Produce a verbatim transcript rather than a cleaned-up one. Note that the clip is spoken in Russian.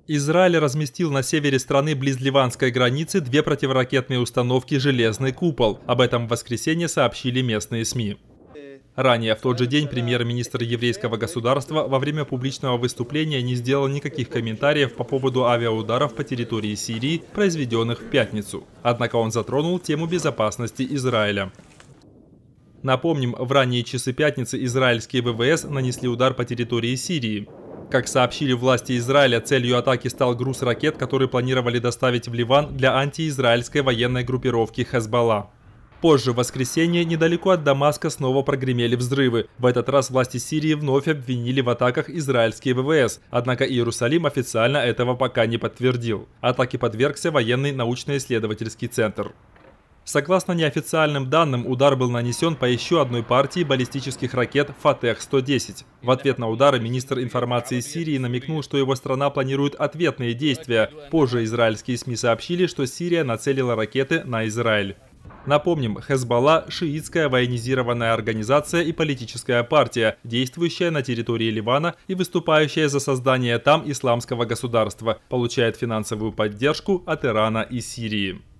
Израиль разместил на севере страны близ ливанской границы две противоракетные установки «Железный купол». Об этом в воскресенье сообщили местные СМИ. Ранее в тот же день премьер-министр еврейского государства во время публичного выступления не сделал никаких комментариев по поводу авиаударов по территории Сирии, произведенных в пятницу. Однако он затронул тему безопасности Израиля. Напомним, в ранние часы пятницы израильские ВВС нанесли удар по территории Сирии. Как сообщили власти Израиля, целью атаки стал груз ракет, которые планировали доставить в Ливан для антиизраильской военной группировки Хезболла. Позже, в воскресенье, недалеко от Дамаска снова прогремели взрывы. В этот раз власти Сирии вновь обвинили в атаках израильские ВВС, однако Иерусалим официально этого пока не подтвердил. Атаке подвергся военный научно-исследовательский центр. Согласно неофициальным данным, удар был нанесен по еще одной партии баллистических ракет «Фатех сто десять». В ответ на удары министр информации Сирии намекнул, что его страна планирует ответные действия. Позже израильские СМИ сообщили, что Сирия нацелила ракеты на Израиль. Напомним, Хезболла – шиитская военизированная организация и политическая партия, действующая на территории Ливана и выступающая за создание там исламского государства, получает финансовую поддержку от Ирана и Сирии.